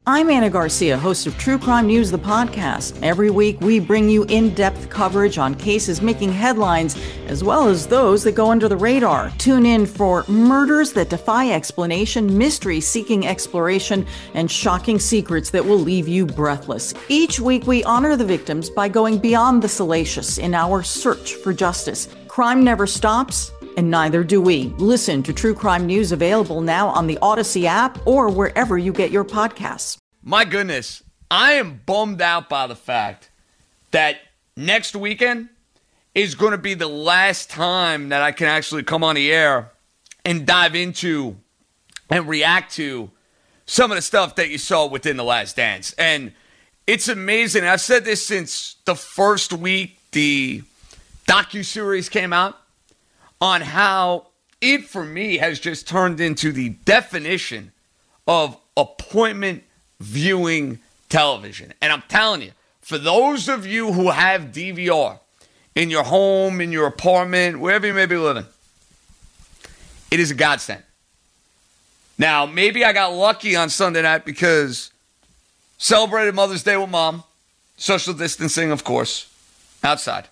I'm Anna Garcia, host of True Crime News, the podcast. Every week, we bring you in-depth coverage on cases making headlines, as well as those that go under the radar. Tune in for murders that defy explanation, mystery seeking exploration, and shocking secrets that will leave you breathless. Each week, we honor the victims by going beyond the salacious in our search for justice. Crime never stops, and neither do we. Listen to True Crime News, available now on the Odyssey app or wherever you get your podcasts. My goodness, I am bummed out by the fact that next weekend is going to be the last time that I can actually come on the air and dive into and react to some of the stuff that you saw within The Last Dance. And it's amazing. I've said this since the first week the docuseries came out, on how it, for me, has just turned into the definition of appointment viewing television. And I'm telling you, for those of you who have DVR in your home, in your apartment, wherever you may be living, it is a godsend. Now, maybe I got lucky on Sunday night because celebrated Mother's Day with Mom, social distancing, of course, outside.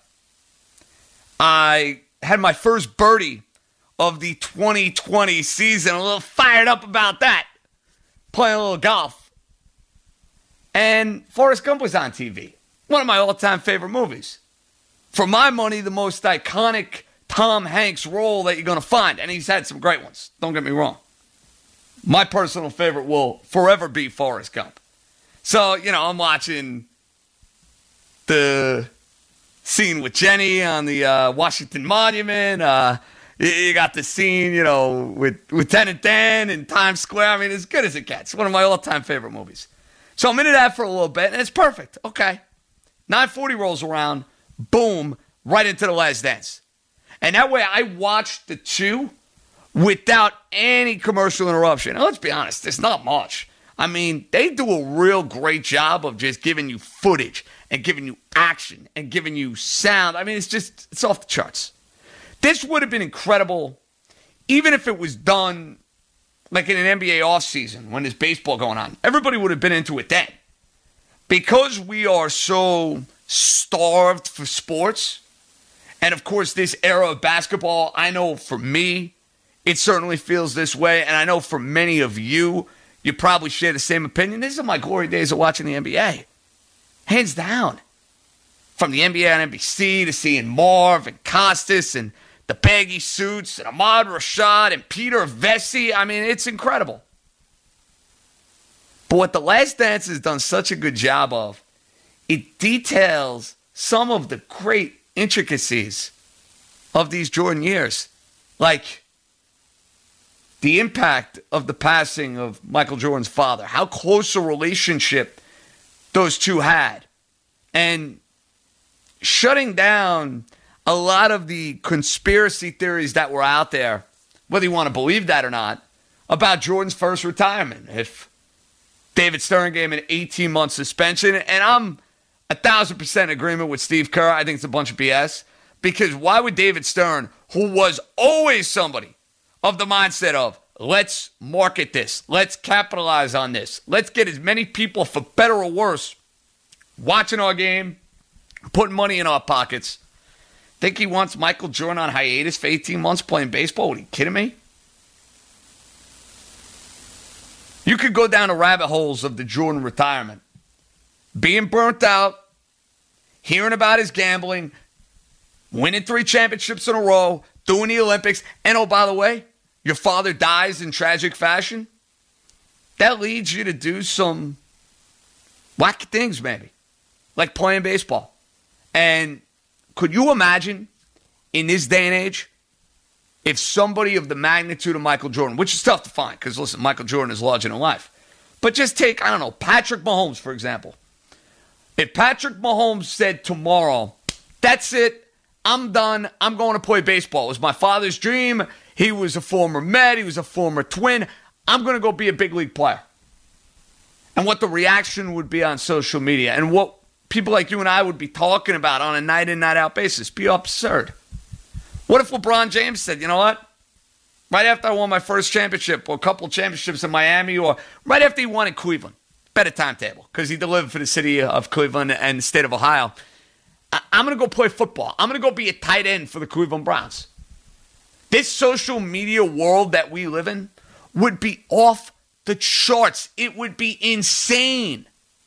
I had my first birdie of the 2020 season. A little fired up about that. Playing a little golf. And Forrest Gump was on TV. One of my all-time favorite movies. For my money, the most iconic Tom Hanks role that you're going to find. And he's had some great ones. Don't get me wrong. My personal favorite will forever be Forrest Gump. So, I'm watching the scene with Jenny on the Washington Monument. You got the scene, with Lieutenant Dan in Times Square. I mean, as good as it gets. One of my all-time favorite movies. So I'm into that for a little bit, and it's perfect. Okay. 9:40 rolls around. Boom. Right into The Last Dance. And that way I watched the two without any commercial interruption. Now, let's be honest. There's not much. I mean, they do a real great job of just giving you footage and giving you action and giving you sound. I mean, it's off the charts. This would have been incredible even if it was done like in an NBA offseason when there's baseball going on. Everybody would have been into it then. Because we are so starved for sports, and of course this era of basketball, I know for me, it certainly feels this way, and I know for many of you, you probably share the same opinion. These are my glory days of watching the NBA. Hands down. From the NBA on NBC to seeing Marv and Costas and the baggy suits and Ahmad Rashad and Peter Vesey. I mean, it's incredible. But what The Last Dance has done such a good job of, it details some of the great intricacies of these Jordan years. Like the impact of the passing of Michael Jordan's father, how close a relationship those two had, and shutting down a lot of the conspiracy theories that were out there, whether you want to believe that or not, about Jordan's first retirement. If David Stern gave him an 18-month suspension, and I'm 1,000% in agreement with Steve Kerr. I think it's a bunch of BS, because why would David Stern, who was always somebody of the mindset of, let's market this, let's capitalize on this, let's get as many people, for better or worse, watching our game, putting money in our pockets, think he wants Michael Jordan on hiatus for 18 months playing baseball? Are you kidding me? You could go down the rabbit holes of the Jordan retirement. Being burnt out, hearing about his gambling, winning 3 championships in a row, doing the Olympics, and oh, by the way, your father dies in tragic fashion. That leads you to do some wacky things, maybe, like playing baseball. And could you imagine, in this day and age, if somebody of the magnitude of Michael Jordan, which is tough to find, because listen, Michael Jordan is larger than life, but just take, I don't know, Patrick Mahomes, for example. If Patrick Mahomes said tomorrow, that's it, I'm done, I'm going to play baseball. It was my father's dream. He was a former Met. He was a former Twin. I'm going to go be a big league player. And what the reaction would be on social media and what people like you and I would be talking about on a night in, night out basis be absurd. What if LeBron James said, you know what? Right after I won my first championship or a couple championships in Miami, or right after he won in Cleveland, better timetable because he delivered for the city of Cleveland and the state of Ohio. I'm going to go play football. I'm going to go be a tight end for the Cleveland Browns. This social media world that we live in would be off the charts. It would be insane.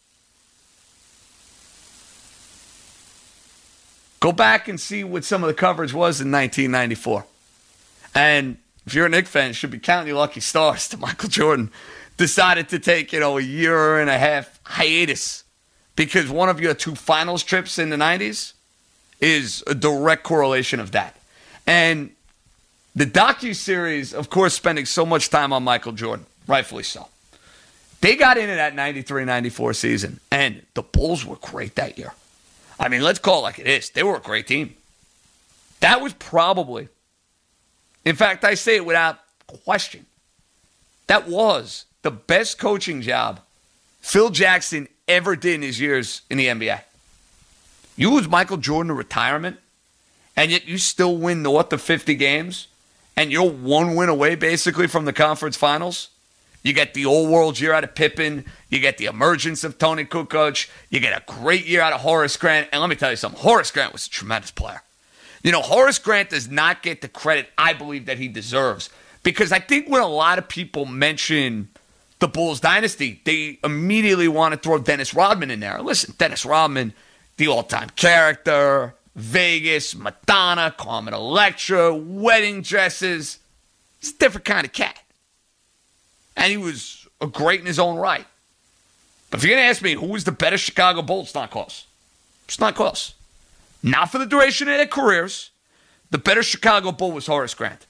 Go back and see what some of the coverage was in 1994. And if you're a Knicks fan, you should be counting your lucky stars that Michael Jordan decided to take, a year and a half hiatus because one of your 2 finals trips in the 90s is a direct correlation of that. And the docuseries, of course, spending so much time on Michael Jordan, rightfully so. They got into that 93-94 season, and the Bulls were great that year. I mean, let's call it like it is. They were a great team. That was probably, in fact, I say it without question, that was the best coaching job Phil Jackson ever did in his years in the NBA. You lose Michael Jordan to retirement, and yet you still win north of 50 games, and you're 1 win away basically from the conference finals. You get the all-world year out of Pippen. You get the emergence of Tony Kukoc. You get a great year out of Horace Grant. And let me tell you something. Horace Grant was a tremendous player. Horace Grant does not get the credit I believe that he deserves. Because I think when a lot of people mention the Bulls dynasty, they immediately want to throw Dennis Rodman in there. Listen, Dennis Rodman, the all-time character, Vegas, Madonna, Carmen Electra, wedding dresses. He's a different kind of cat. And he was a great in his own right. But if you're going to ask me who was the better Chicago Bulls, it's not close. It's not close. Not for the duration of their careers. The better Chicago Bull was Horace Grant.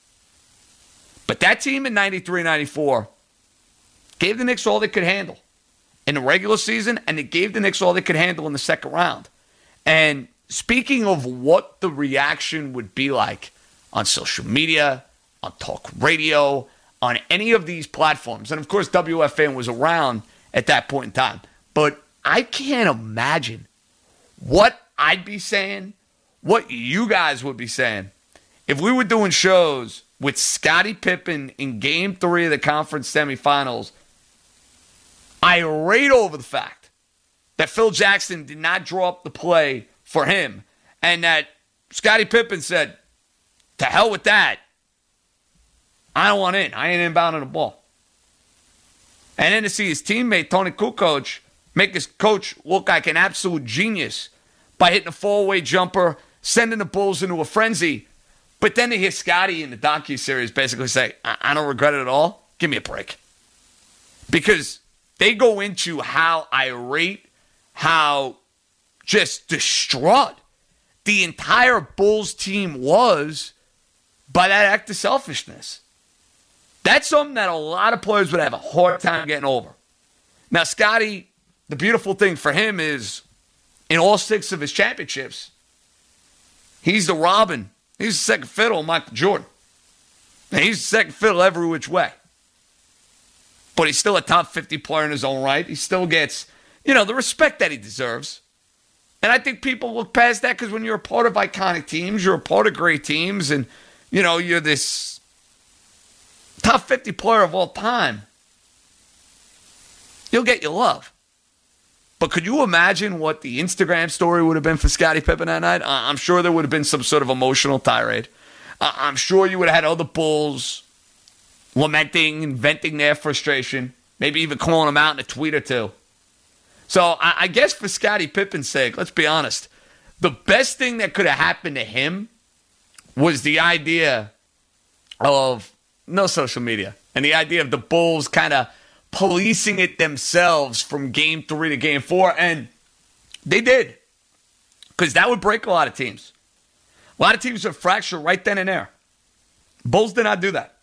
But that team in 93-94 gave the Knicks all they could handle in the regular season, and it gave the Knicks all they could handle in the second round. And speaking of what the reaction would be like on social media, on talk radio, on any of these platforms, and of course WFAN was around at that point in time, but I can't imagine what I'd be saying, what you guys would be saying, if we were doing shows with Scottie Pippen in Game 3 of the conference semifinals, irate over the fact that Phil Jackson did not draw up the play for him, and that Scottie Pippen said, to hell with that. I don't want in. I ain't inbounding the ball. And then to see his teammate, Tony Kukoc, make his coach look like an absolute genius by hitting a fall-away jumper, sending the Bulls into a frenzy. But then to hear Scottie in the docuseries basically say, I don't regret it at all. Give me a break. Because they go into how irate, how just distraught the entire Bulls team was by that act of selfishness. That's something that a lot of players would have a hard time getting over. Now, Scottie, the beautiful thing for him is in all 6 of his championships, he's the Robin. He's the second fiddle of Michael Jordan. And he's the second fiddle every which way. But he's still a top 50 player in his own right. He still gets, the respect that he deserves. And I think people look past that because when you're a part of iconic teams, you're a part of great teams, and, you're this top 50 player of all time, you'll get your love. But could you imagine what the Instagram story would have been for Scottie Pippen that night? I'm sure there would have been some sort of emotional tirade. I'm sure you would have had other Bulls lamenting and venting their frustration, maybe even calling them out in a tweet or two. So I guess for Scottie Pippen's sake, let's be honest, the best thing that could have happened to him was the idea of no social media and the idea of the Bulls kind of policing it themselves from Game 3 to Game 4, and they did, because that would break a lot of teams. A lot of teams would fracture right then and there. Bulls did not do that.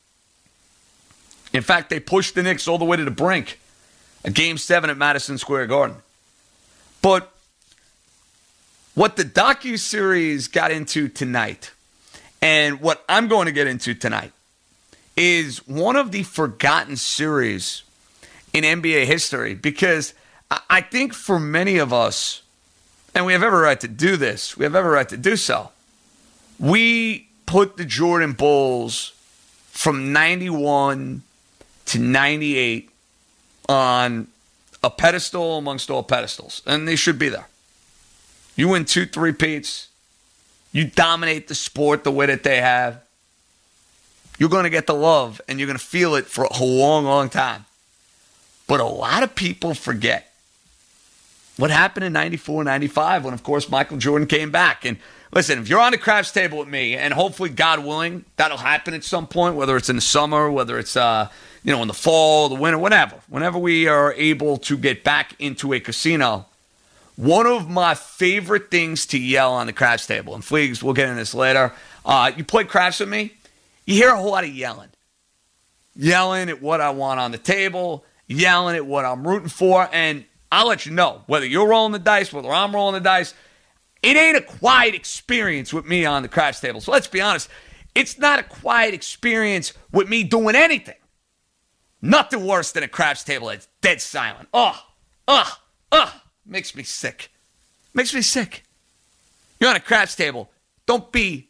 In fact, they pushed the Knicks all the way to the brink at Game 7 at Madison Square Garden. But what the docuseries got into tonight, and what I'm going to get into tonight, is one of the forgotten series in NBA history, because I think for many of us, and we have every right to do this, we have every right to do so, we put the Jordan Bulls from 91 to 98 on a pedestal amongst all pedestals, and they should be there. You win 2 3-peats. You dominate the sport the way that they have. You're going to get the love, and you're going to feel it for a long, long time. But a lot of people forget what happened in 94, 95 when, of course, Michael Jordan came back. And listen, if you're on the craps table with me, and hopefully, God willing, that'll happen at some point, whether it's in the summer, whether it's in the fall, the winter, whatever. Whenever we are able to get back into a casino, one of my favorite things to yell on the craps table, and Fleegs, we'll get into this later. You play craps with me, you hear a whole lot of yelling. Yelling at what I want on the table, yelling at what I'm rooting for, and I'll let you know, whether you're rolling the dice, whether I'm rolling the dice, it ain't a quiet experience with me on the craps table. So let's be honest, it's not a quiet experience with me doing anything. Nothing worse than a craps table that's dead silent. Makes me sick. Makes me sick. You're on a craps table. Don't be,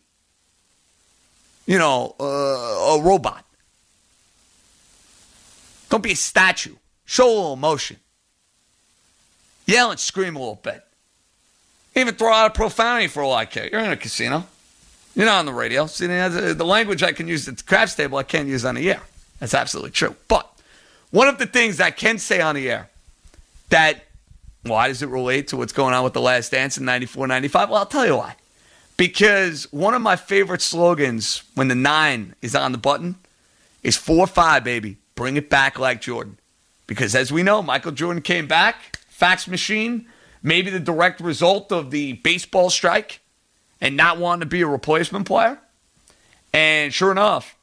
a robot. Don't be a statue. Show a little emotion. Yell and scream a little bit. Even throw out a profanity for all I care. You're in a casino. You're not on the radio. See, the language I can use at the craps table, I can't use on the air. That's absolutely true. But one of the things I can say on the air that, why does it relate to what's going on with The Last Dance in 94, 95? Well, I'll tell you why. Because one of my favorite slogans when the 9 is on the button is 4-5, baby. Bring it back like Jordan. Because as we know, Michael Jordan came back, fax machine, maybe the direct result of the baseball strike and not wanting to be a replacement player. And sure enough,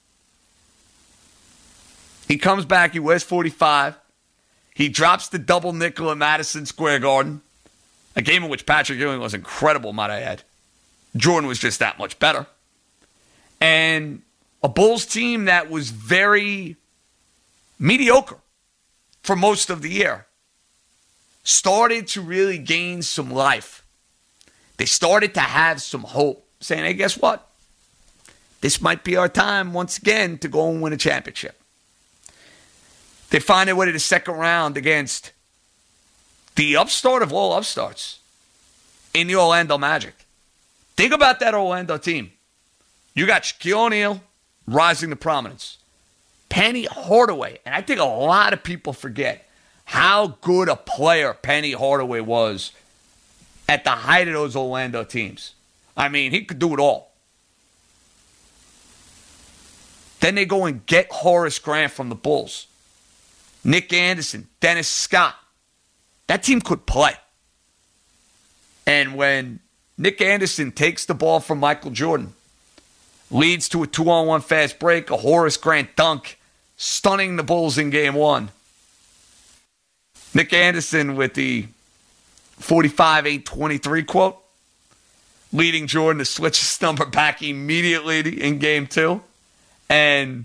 he comes back, he wears 45. He drops the double nickel at Madison Square Garden, a game in which Patrick Ewing was incredible, might I add. Jordan was just that much better. And a Bulls team that was very mediocre for most of the year started to really gain some life. They started to have some hope, saying, hey, guess what? This might be our time once again to go and win a championship. They find their way to the second round against the upstart of all upstarts in the Orlando Magic. Think about that Orlando team. You got Shaquille O'Neal rising to prominence. Penny Hardaway. And I think a lot of people forget how good a player Penny Hardaway was at the height of those Orlando teams. I mean, he could do it all. Then they go and get Horace Grant from the Bulls. Nick Anderson, Dennis Scott. That team could play. And when Nick Anderson takes the ball from Michael Jordan, leads to a 2-on-1 fast break, a Horace Grant dunk, stunning the Bulls in game 1. Nick Anderson with the 45-8-23 quote, leading Jordan to switch his number back immediately in game 2. And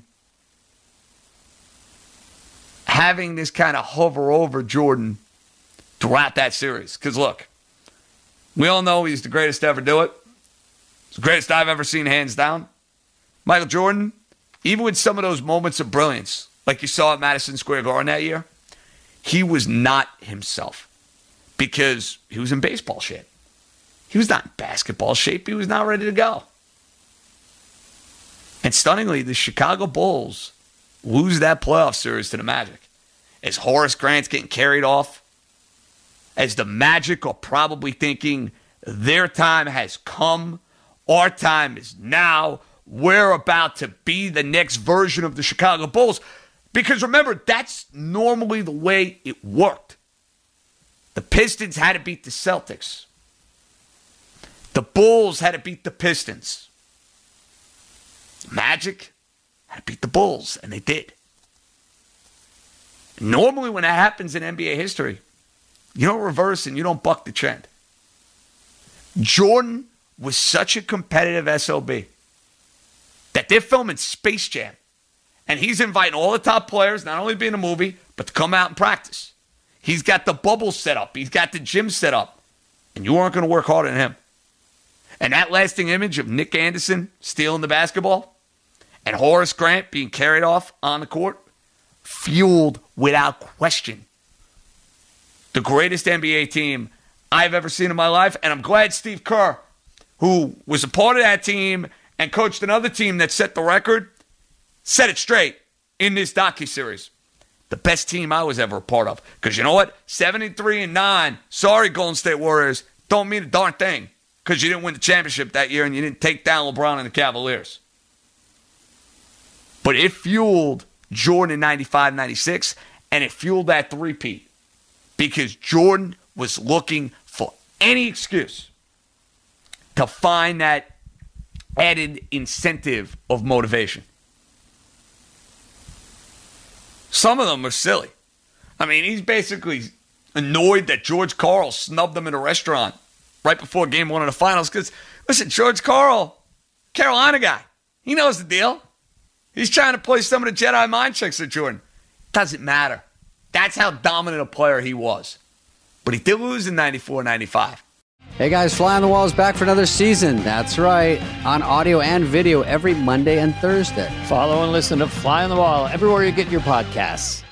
having this kind of hover over Jordan throughout that series. Because look, we all know he's the greatest to ever do it. He's the greatest I've ever seen, hands down. Michael Jordan, even with some of those moments of brilliance, like you saw at Madison Square Garden that year, he was not himself because he was in baseball shape. He was not in basketball shape. He was not ready to go. And stunningly, the Chicago Bulls lose that playoff series to the Magic. As Horace Grant's getting carried off, as the Magic are probably thinking their time has come, our time is now, we're about to be the next version of the Chicago Bulls. Because remember, that's normally the way it worked. The Pistons had to beat the Celtics. The Bulls had to beat the Pistons. Magic had to beat the Bulls, and they did. Normally when that happens in NBA history, you don't reverse and you don't buck the trend. Jordan was such a competitive SOB that they're filming Space Jam, and he's inviting all the top players, not only to be in the movie, but to come out and practice. He's got the bubble set up. He's got the gym set up, and you aren't going to work harder than him. And that lasting image of Nick Anderson stealing the basketball and Horace Grant being carried off on the court fueled, without question, the greatest NBA team I've ever seen in my life. And I'm glad Steve Kerr, who was a part of that team and coached another team that set the record, set it straight in this docuseries. The best team I was ever a part of. Because you know what? 73-9. Sorry, Golden State Warriors. Don't mean a darn thing. Because you didn't win the championship that year and you didn't take down LeBron and the Cavaliers. But it fueled Jordan in 95, 96, and it fueled that three-peat. Because Jordan was looking for any excuse to find that added incentive of motivation. Some of them are silly. I mean, he's basically annoyed that George Karl snubbed him in a restaurant right before game one of the finals. Because, listen, George Karl, Carolina guy, he knows the deal. He's trying to play some of the Jedi mind tricks at Jordan. Doesn't matter. That's how dominant a player he was. But he did lose in 94, 95. Hey guys, Fly on the Wall is back for another season. That's right. On audio and video every Monday and Thursday. Follow and listen to Fly on the Wall everywhere you get your podcasts.